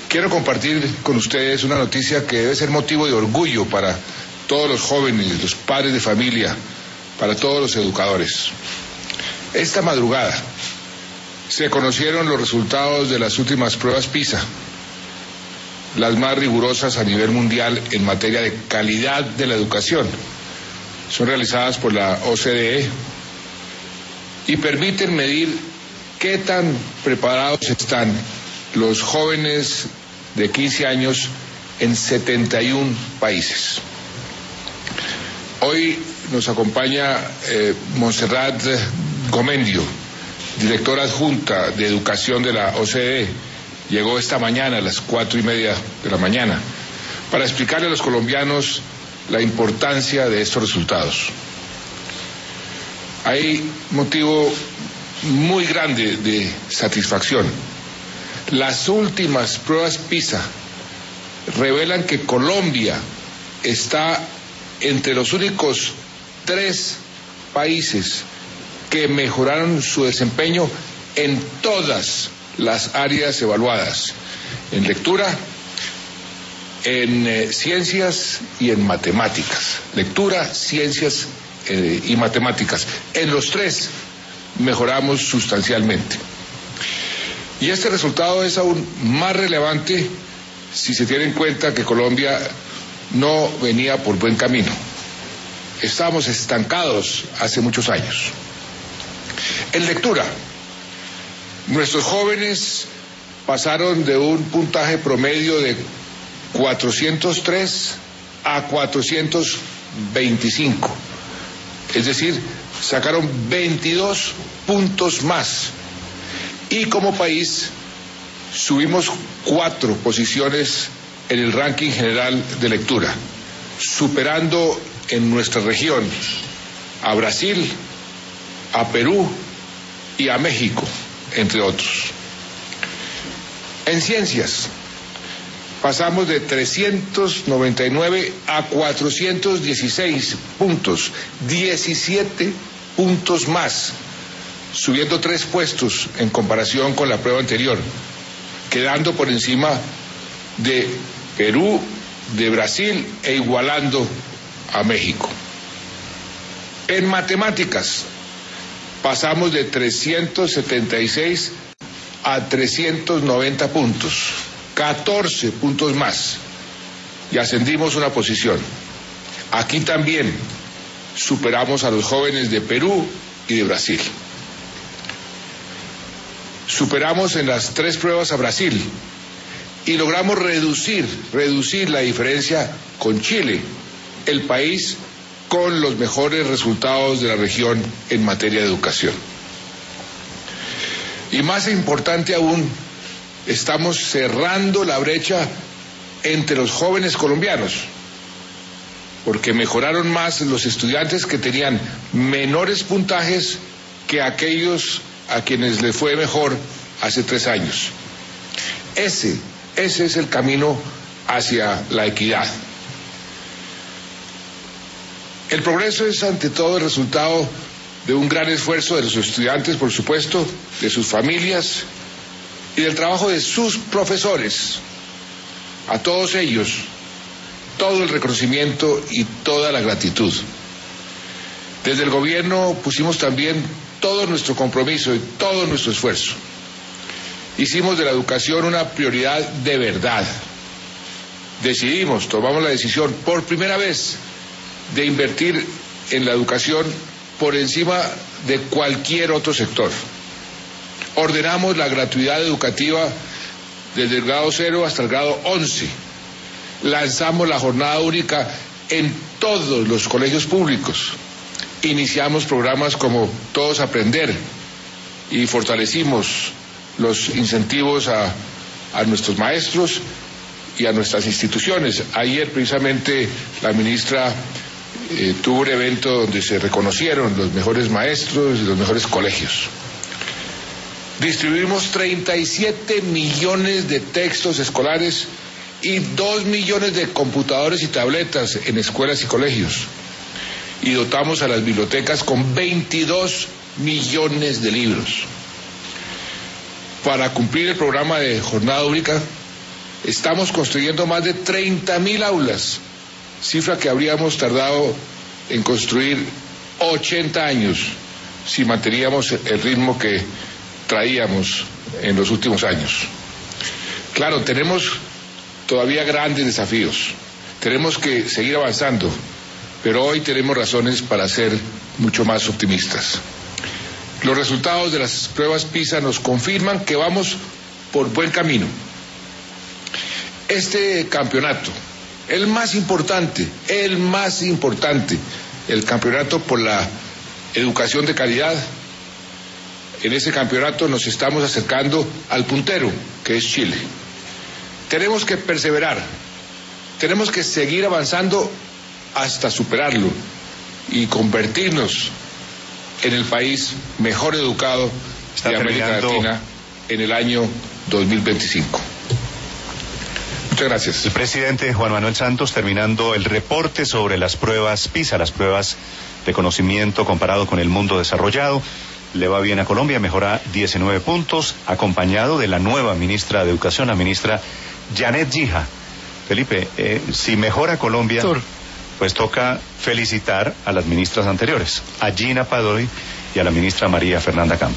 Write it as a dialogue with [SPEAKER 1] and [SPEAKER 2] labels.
[SPEAKER 1] Quiero compartir con ustedes una noticia que debe ser motivo de orgullo para todos los jóvenes, los padres de familia, para todos los educadores. Esta madrugada se conocieron los resultados de las últimas pruebas PISA, las más rigurosas a nivel mundial en materia de calidad de la educación. Son realizadas por la OCDE y permiten medir qué tan preparados están los jóvenes de 15 años en 71 países. Hoy nos acompaña Montserrat Gomendio, directora adjunta de Educación de la OCDE. Llegó esta mañana a las 4:30 de la mañana para explicarle a los colombianos la importancia de estos resultados. Hay motivo muy grande de satisfacción. Las últimas pruebas PISA revelan que Colombia está entre los únicos 3 países que mejoraron su desempeño en todas las áreas evaluadas, en lectura, en ciencias y en matemáticas. Lectura, ciencias y matemáticas. En los 3 mejoramos sustancialmente. Y este resultado es aún más relevante si se tiene en cuenta que Colombia no venía por buen camino. Estábamos estancados hace muchos años. En lectura, nuestros jóvenes pasaron de un puntaje promedio de 403 a 425. Es decir, sacaron 22 puntos más. Y como país subimos 4 posiciones en el ranking general de lectura, superando en nuestra región a Brasil, a Perú y a México, entre otros. En ciencias, pasamos de 399 a 416 puntos, 17 puntos más, subiendo 3 puestos en comparación con la prueba anterior, quedando por encima de Perú, de Brasil e igualando a México. En matemáticas, pasamos de 376 a 390 puntos, 14 puntos más, y ascendimos una posición. Aquí también superamos a los jóvenes de Perú y de Brasil. Superamos en las 3 pruebas a Brasil y logramos reducir la diferencia con Chile, el país con los mejores resultados de la región en materia de educación. Y más importante aún, estamos cerrando la brecha entre los jóvenes colombianos, porque mejoraron más los estudiantes que tenían menores puntajes que aquellos a quienes les fue mejor hace 3 años. Ese es el camino hacia la equidad. El progreso es ante todo el resultado de un gran esfuerzo de los estudiantes, por supuesto, de sus familias y del trabajo de sus profesores. A todos ellos, todo el reconocimiento y toda la gratitud. Desde el gobierno pusimos también todo nuestro compromiso y todo nuestro esfuerzo. Hicimos de la educación una prioridad de verdad. Tomamos la decisión por primera vez de invertir en la educación por encima de cualquier otro sector. Ordenamos la gratuidad educativa desde el grado 0 hasta el grado 11. Lanzamos la jornada única en todos los colegios públicos. Iniciamos programas como Todos Aprender y fortalecimos los incentivos a nuestros maestros y a nuestras instituciones. Ayer precisamente la ministra tuvo un evento donde se reconocieron los mejores maestros y los mejores colegios. Distribuimos 37 millones de textos escolares y 2 millones de computadores y tabletas en escuelas y colegios. Y dotamos a las bibliotecas con 22 millones de libros. Para cumplir el programa de jornada única, Estamos construyendo más de 30.000 aulas, cifra que habríamos tardado en construir 80 años si manteníamos el ritmo que traíamos en los últimos años. Claro, tenemos todavía grandes desafíos, tenemos que seguir avanzando, pero hoy tenemos razones para ser mucho más optimistas. Los resultados de las pruebas PISA nos confirman que vamos por buen camino. Este campeonato, el más importante, el campeonato por la educación de calidad, en ese campeonato nos estamos acercando al puntero, que es Chile. Tenemos que perseverar, tenemos que seguir avanzando hasta superarlo y convertirnos en el país mejor educado de América Latina en el año 2025. Muchas gracias.
[SPEAKER 2] El presidente Juan Manuel Santos terminando el reporte sobre las pruebas PISA, las pruebas de conocimiento comparado con el mundo desarrollado. Le va bien a Colombia, mejora 19 puntos, acompañado de la nueva ministra de Educación, la ministra Janet Gija. Felipe, si mejora Colombia, pues toca felicitar a las ministras anteriores, a Gina Padoy y a la ministra María Fernanda Campos.